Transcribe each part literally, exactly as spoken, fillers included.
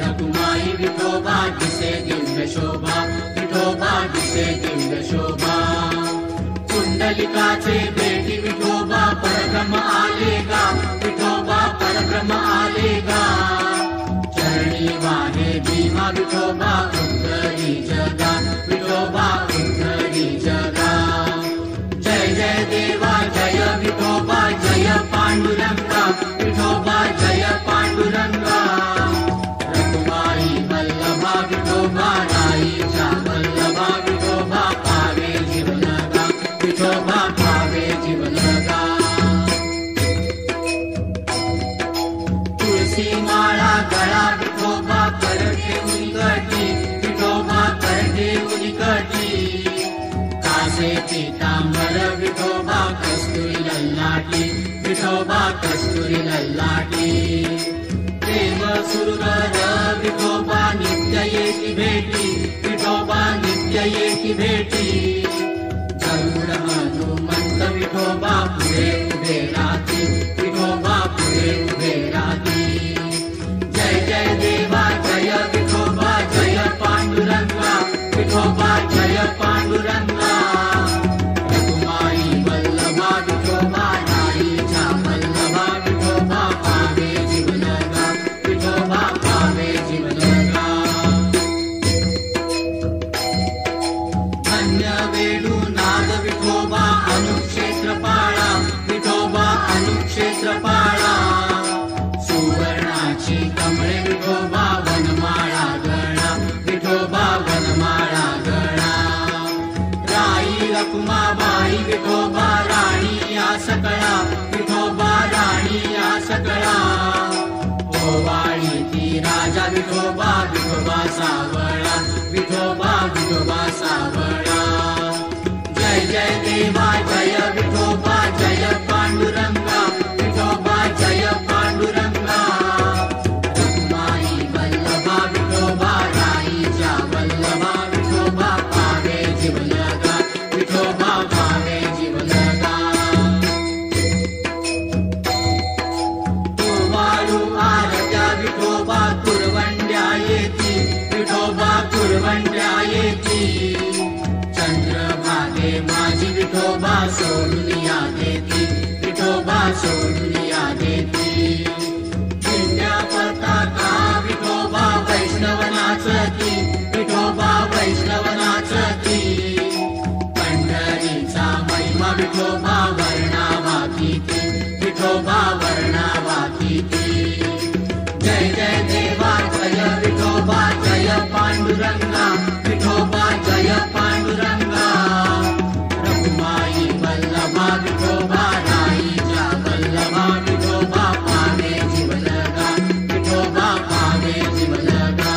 रखुमाई विठोबा दिसे दिव्य शोभा, विठोबा दिसे दिव्य शोभा. कुंडलिकाचे भेटी विठोबा परब्रह्म आले गा, विठोबा परब्रह्म आले गा. चरणी वाहे भीमा विठोबा उद्धरी जगा, विठोबा उद्धरी जगा. जय जय देवा जय विठोबा जय पांडुरंगा, विठोबा जय पांडुरंगा. रखुमाई वल्लभा विठोबा राईच्या वल्लभा, विठोबा पावे जीवलगा, विठोबा पावे जीवलगा. तुळशी माळा गळा विठोबा करते उलगटी, विठोबा करते उलगटी. कासे पीतांबर विठोबा कस्तुरी ललाटी, विठोबा कस्तुरी ललाटी. प्रेम सुरगर विठोबा नित्य येती भेटी, विठोबा नित्य येती भेटी. गरुड हनुमंत विठोबा पुढे उभे राहती, विठोबा पुढे उभे राहती. जय जय देवा जय विठोबा जय पांडुरंगा, विठोबा जय पांडुरंगा. रखुमाई वल्लभा विठोबा राईच्या वल्लभा, विठोबा पावे जीवलगा, विठोबा पावे जीवलगा. धन्य वेणू नाद विठोबा अनुक्षेत्र पाळा, विठोबा अनुक्षेत्र पाळा. सुवर्णाची कमळे विठोबा वनमाळा गळा, विठोबा वनमाळा गळा. राई रखुमाबाई विठोबा राणी या सकळा, विठोबा राणी या सकळा. ओवाळी ती राजा विठोबा, विठोबा सावळा, विठोबा विठोबा सावळा. जय जय देवा जय विठोबा जय पांडुरंगा, विठोबा जय पांडुरंगा. रखुमाई वल्लभा विठोबा राईच्या वल्लभा, विठोबा पावे जीवलगा, विठोबा पावे जीवलगा. ओवाळू आरत्या विठोबा कुरवंड्या येती, विठोबा कुरवंड्या येती. चंद्रभागे माझी विठोबा सोडून या देती, विठोबा सोडून या देती. दिंड्या पताका विठोबा वैष्णव नाचती, विठोबा वैष्णव नाचती. पंढरीचा महिमा विठोबा वर्णावाती, विठोबा वर्णावाती. जय जय देवा जय विठोबा जय पांडुरंगा, विठोबा जय पांडुरंगा. रखुमाई वल्लभा विठोबा राईच्या वल्लभा, विठोबा पावे जीवलगा, विठोबा पावे जीवलगा.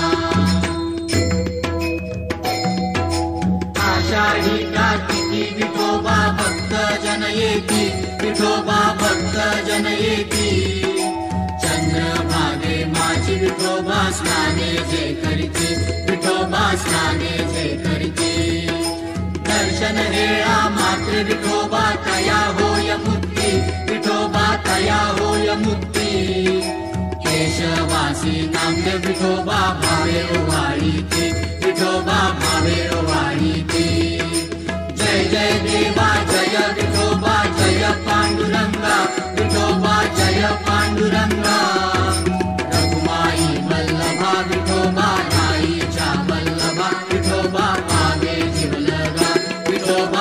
आषाढी कार्तिकी विठोबा भक्त जन येती, विठोबा भक्त जन येती. चंद्रभागे माझी विठोबा स्नाने जे करते, विठोबा स्नाने जे करते. दर्शन हेळा मात्र विठोबा तया होय मुक्ती, विठोबा तया होय मुक्ती. केशवासी नाम्य विठोबा भावे ओवाळीते, विठोबा भावे ओवाळीते. जय जय देवा जय विठोबा जय पांडुरंगा, विठोबा जय पांडुरंगा. रखुमाई वल्लभा विठोबा राईच्या वल्लभा, विठोबा पावे जीवलगा, विठोबा